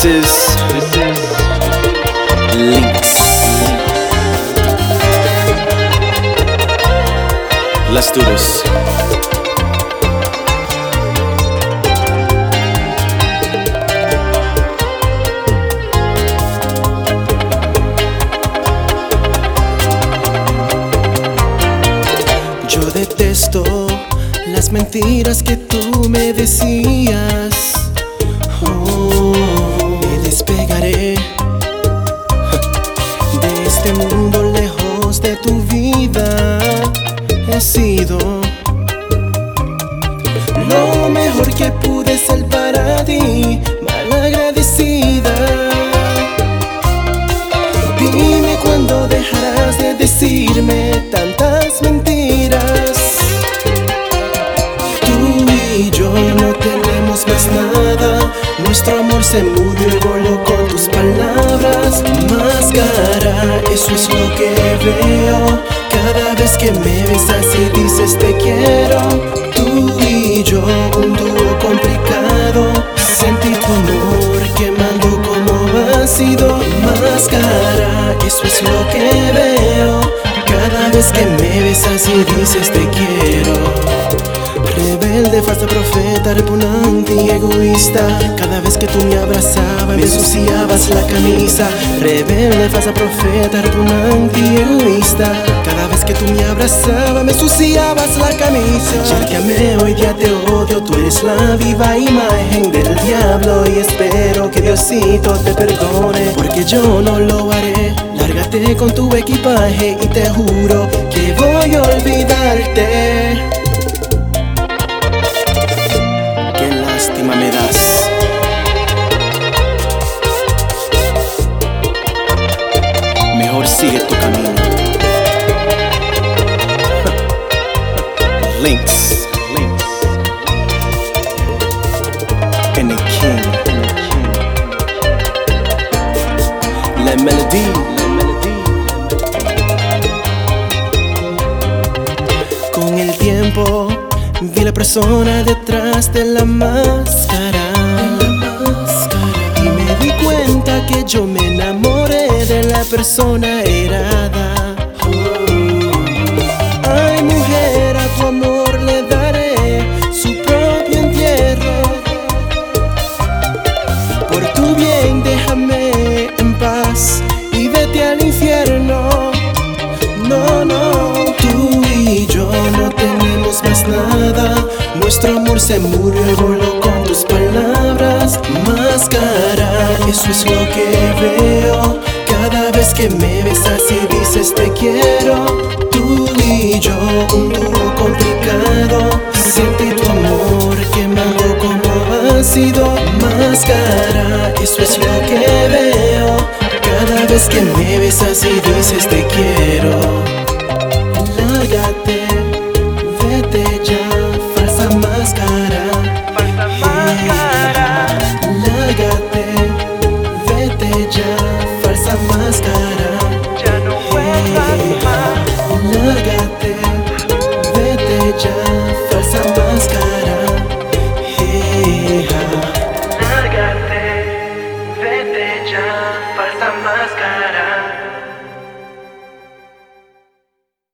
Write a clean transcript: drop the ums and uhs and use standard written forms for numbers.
This is Links. Let's do this. Yo detesto las mentiras que tú me decías. Me despegaré de este mundo, lejos de tu vida. He sido lo mejor que pude ser para ti, malagradecida. Dime cuándo dejarás de decirme tantas mentiras. Tú y yo no tenemos más nada. Nuestro amor se murió y voló con tus palabras. Máscara, eso es lo que veo cada vez que me besas y dices te quiero. Tú y yo, un dúo complicado. Sentí tu amor quemando como ácido. Máscara, eso es lo que veo cada vez que me besas y dices te quiero. Rebelde, falsa profeta, repugnante y egoísta. Cada vez que tú me abrazabas me ensuciabas la camisa. Rebelde, falsa profeta, repugnante y egoísta. Cada vez que tú me abrazabas me ensuciabas la camisa. Ya que amé, hoy día te odio. Tú eres la viva imagen del diablo y espero que Diosito te perdone, porque yo no lo haré. Lárgate con tu equipaje y te juro que voy a olvidarte. Me das. Mejor sigue tu camino. Links. And the king. La melodía. Con el tiempo vi la persona detrás de la máscara, y me di cuenta que yo me enamoré de la persona errada. Ay, mujer, a tu amor le daré su propio entierro. Por tu bien déjame en paz y vete al infierno. No, no, tú y yo no tenemos más nada. Nuestro amor se murió y voló con tus palabras. Máscara, eso es lo que veo cada vez que me besas y dices te quiero. Tú y yo, un dúo complicado. Sentí tu amor quemando como ácido. Máscara, eso es lo que veo cada vez que me besas y dices te quiero.